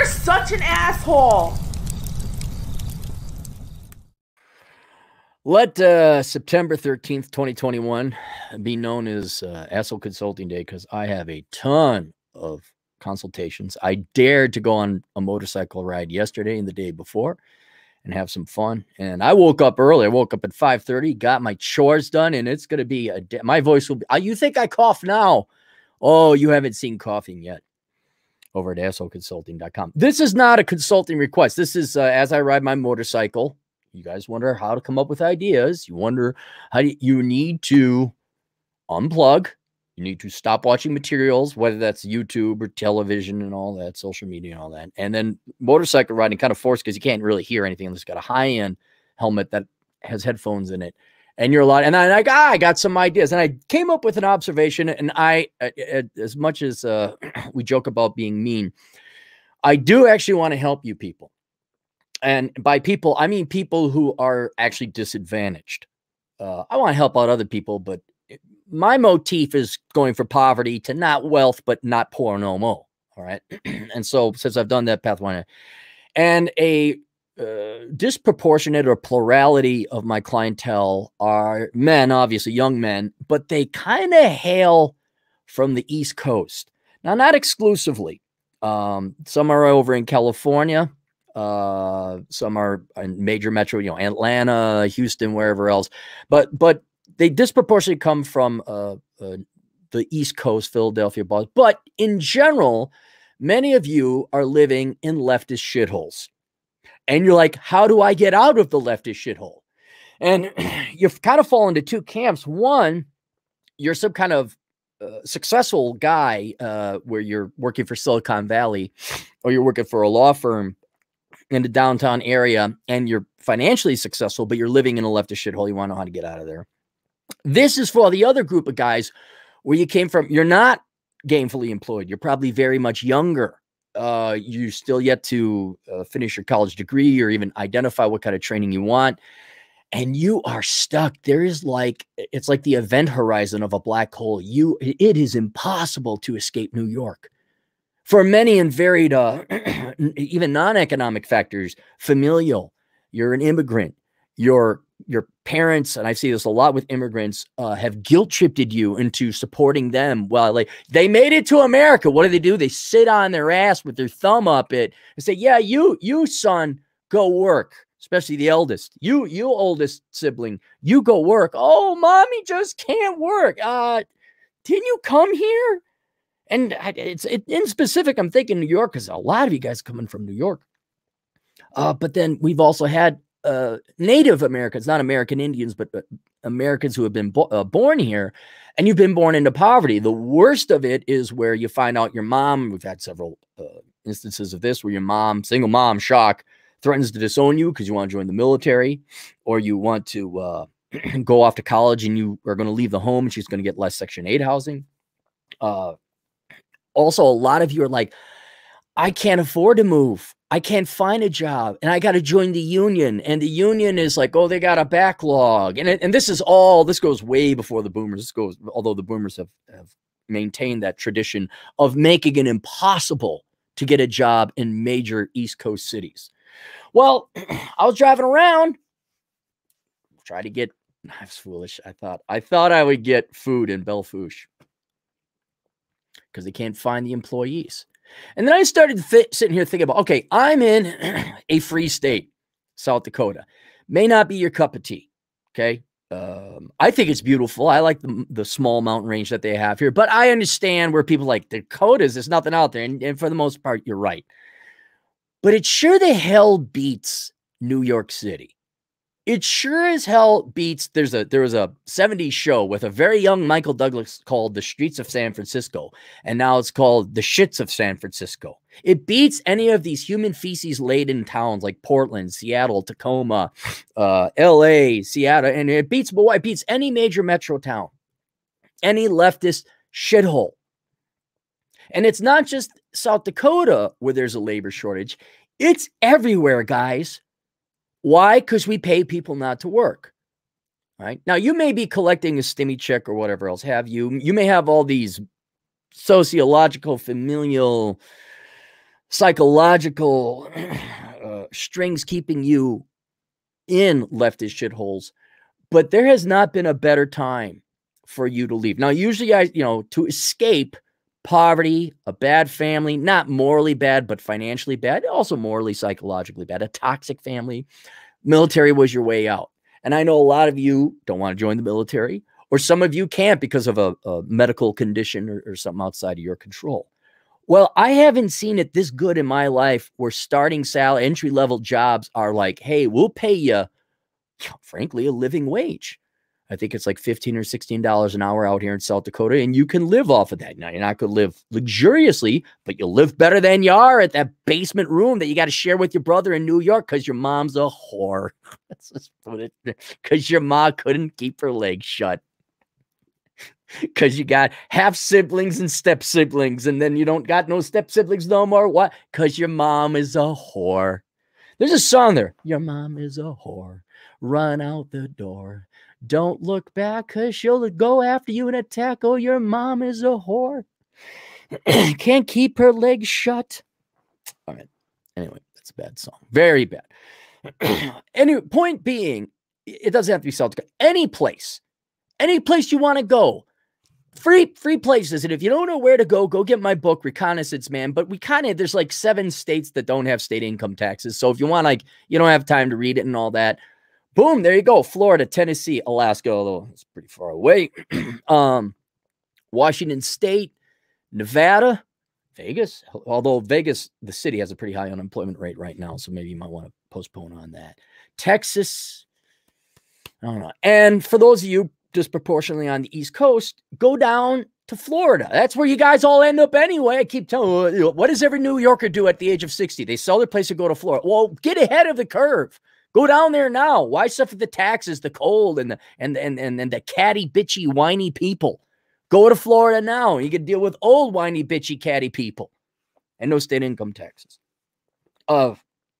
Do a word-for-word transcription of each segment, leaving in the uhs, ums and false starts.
You're such an asshole. Let uh, September thirteenth, twenty twenty-one be known as uh, Asshole Consulting Day because I have a ton of consultations. I dared to go on a motorcycle ride yesterday and the day before and have some fun. And I woke up early. I woke up at five thirty, got my chores done, and it's going to be a – my voice will be – you think I cough now? Oh, you haven't seen coughing yet over at asshole consulting dot com. This is not a consulting request. This is uh, as I ride my motorcycle. You guys wonder how to come up with ideas. You wonder how do you, you need to unplug. You need to stop watching materials, whether that's YouTube or television and all that, social media and all that. And then motorcycle riding kind of forced because you can't really hear anything unless you've got a high-end helmet that has headphones in it. And you're a lot. And I, like, ah, I got some ideas. And I came up with an observation. And I, as much as uh, we joke about being mean, I do actually want to help you people. And by people, I mean people who are actually disadvantaged. Uh, I want to help out other people, but my motif is going for poverty to not wealth, but not poor no more. All right. And so since I've done that pathway, and a uh, disproportionate or plurality of my clientele are men, obviously young men, but they kind of hail from the East Coast. Now, not exclusively. Um, some are over in California. Uh, some are in major metro, you know, Atlanta, Houston, wherever else. But, but they disproportionately come from uh, uh, the East Coast, Philadelphia, Boston. But in general, many of you are living in leftist shitholes. And you're like, how do I get out of the leftist shithole? And you've kind of fallen into two camps. One, you're some kind of uh, successful guy uh, where you're working for Silicon Valley or you're working for a law firm in the downtown area and you're financially successful, but you're living in a leftist shithole. You want to know how to get out of there. This is for the other group of guys where you came from. You're not gainfully employed. You're probably very much younger. Uh, you still yet to uh, finish your college degree or even identify what kind of training you want. And you are stuck. There is like, it's like the event horizon of a black hole. You, it is impossible to escape New York. For many and varied, uh, even non-economic factors, familial, you're an immigrant, your, your parents, and I see this a lot with immigrants, uh, have guilt-tripped you into supporting them. Well, like they made it to America. What do they do? They sit on their ass with their thumb up it and say, yeah, you, you son, go work. Especially the eldest, you, you oldest sibling, you go work. Oh, mommy just can't work. Uh, didn't you come here? And it's it, in specific, I'm thinking New York, because a lot of you guys coming from New York. Uh, but then we've also had uh, Native Americans, not American Indians, but uh, Americans who have been bo uh, born here, and you've been born into poverty. The worst of it is where you find out your mom, we've had several uh, instances of this, where your mom, single mom, shock, threatens to disown you because you want to join the military, or you want to uh, go off to college and you are going to leave the home and she's going to get less Section eight housing. Uh, Also, a lot of you are like, I can't afford to move. I can't find a job and I got to join the union. And the union is like, oh, they got a backlog. And, and this is all, this goes way before the boomers. This goes, although the boomers have, have maintained that tradition of making it impossible to get a job in major East Coast cities. Well, I was driving around, try to get, I was foolish. I thought, I thought I would get food in Belle Fourche, because they can't find the employees. And then I started sitting here thinking about, okay, I'm in a free state, South Dakota. May not be your cup of tea, okay? Um, I think it's beautiful. I like the, the small mountain range that they have here, but I understand where people like Dakotas, there's nothing out there, and, and for the most part, you're right. But it sure the hell beats New York City. It sure as hell beats, there's a, there was a seventies show with a very young Michael Douglas called The Streets of San Francisco. And now it's called The Shits of San Francisco. It beats any of these human feces laden towns like Portland, Seattle, Tacoma, uh, L A, Seattle. And it beats, but it beats any major metro town, any leftist shithole. And it's not just South Dakota where there's a labor shortage. It's everywhere, guys. Why? Because we pay people not to work. Right? Now, you may be collecting a stimmy check or whatever else have you. You may have all these sociological, familial psychological uh, strings keeping you in leftist shitholes, but there has not been a better time for you to leave. Now, usually I, you know, to escape poverty, a bad family, not morally bad, but financially bad, also morally, psychologically bad, a toxic family, military was your way out. And I know a lot of you don't want to join the military, or some of you can't because of a, a medical condition or, or something outside of your control. Well, I haven't seen it this good in my life where starting salary, entry-level jobs are like, hey, we'll pay you, frankly, a living wage. I think it's like fifteen or sixteen dollars an hour out here in South Dakota, and you can live off of that. Now, you're not going to live luxuriously, but you'll live better than you are at that basement room that you got to share with your brother in New York because your mom's a whore. Let's just put it there. Because your mom couldn't keep her legs shut. Because you got half siblings and step siblings, and then you don't got no step siblings no more. What? Because your mom is a whore. There's a song there. Your mom is a whore. Run out the door. Don't look back, because she'll go after you and attack. Oh, your mom is a whore. Can't keep her legs shut. All right. Anyway, that's a bad song. Very bad. Anyway, point being, it doesn't have to be South Dakota. Any place. Any place you want to go. Free, free places. And if you don't know where to go, go get my book, Reconnaissance Man. But we kind of, there's like seven states that don't have state income taxes. So if you want, like, you don't have time to read it and all that, boom, there you go. Florida, Tennessee, Alaska, although it's pretty far away. um, Washington State, Nevada, Vegas. Although Vegas, the city, has a pretty high unemployment rate right now. So maybe you might want to postpone on that. Texas, I don't know. And for those of you disproportionately on the East Coast, go down to Florida. That's where you guys all end up anyway. I keep telling you, what does every New Yorker do at the age of sixty? They sell their place and go to Florida. Well, get ahead of the curve. Go down there now. Why suffer the taxes, the cold, and the and and and, and the catty, bitchy, whiny people? Go to Florida now. You can deal with old, whiny, bitchy, catty people, and no state income taxes. Uh,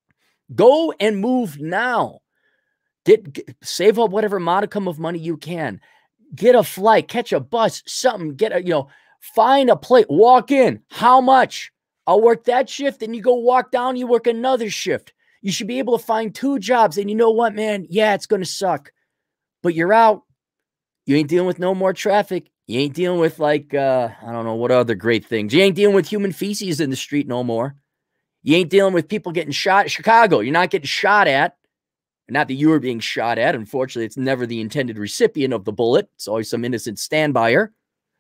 go and move now. Get, get save up whatever modicum of money you can. Get a flight, catch a bus, something. Get a you know, find a place. Walk in. How much? I'll work that shift, and you go walk down. You work another shift. You should be able to find two jobs. And you know what, man? Yeah, it's going to suck. But you're out. You ain't dealing with no more traffic. You ain't dealing with, like, uh, I don't know, what other great things. You ain't dealing with human feces in the street no more. You ain't dealing with people getting shot. Chicago, you're not getting shot at. Not that you were being shot at. Unfortunately, it's never the intended recipient of the bullet. It's always some innocent standbyer.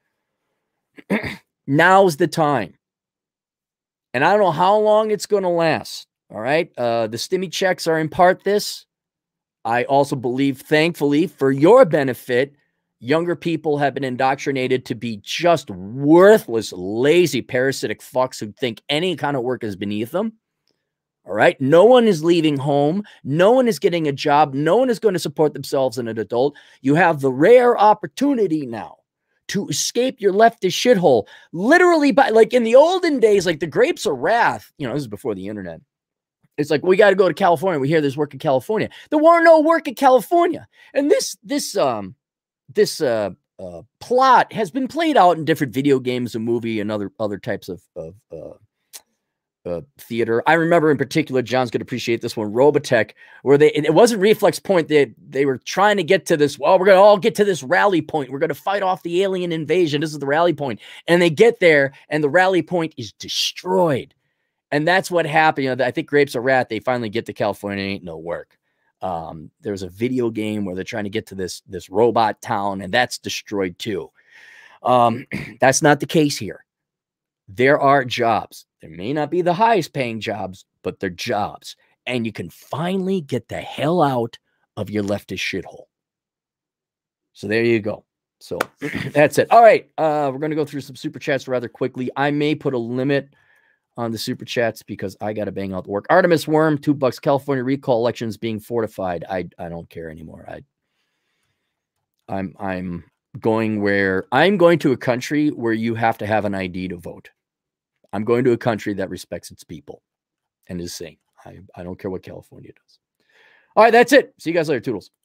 Now's the time. And I don't know how long it's going to last. All right. Uh, the stimmy checks are in part this. I also believe, thankfully, for your benefit, younger people have been indoctrinated to be just worthless, lazy, parasitic fucks who think any kind of work is beneath them. All right. No one is leaving home. No one is getting a job. No one is going to support themselves as an adult. You have the rare opportunity now to escape your leftist shithole. Literally, by like in the olden days, like the grapes of wrath, you know, this is before the internet. It's like, we got to go to California. We hear there's work in California. There were no work in California. And this, this, um, this, uh, uh, plot has been played out in different video games, a movie, and other, other types of, of, uh, Uh, theater. I remember in particular, John's going to appreciate this one, Robotech, where they, it wasn't Reflex Point. They, they were trying to get to this, well, we're going to all get to this rally point. We're going to fight off the alien invasion. This is the rally point. And they get there and the rally point is destroyed. And that's what happened. You know, I think Grapes of Wrath, they finally get to California. Ain't no work. Um, there's a video game where they're trying to get to this, this robot town, and that's destroyed too. Um, that's not the case here. There are jobs. There may not be the highest paying jobs, but they're jobs. And you can finally get the hell out of your leftist shithole. So there you go. So that's it. All right. Uh, we're going to go through some super chats rather quickly. I may put a limit on the super chats because I got to bang out the work. Artemis Worm, two bucks. California recall elections being fortified. I, I don't care anymore. I, I'm, I'm going where I'm going to a country where you have to have an I D to vote. I'm going to a country that respects its people and is sane. I, I don't care what California does. All right, that's it. See you guys later. Toodles.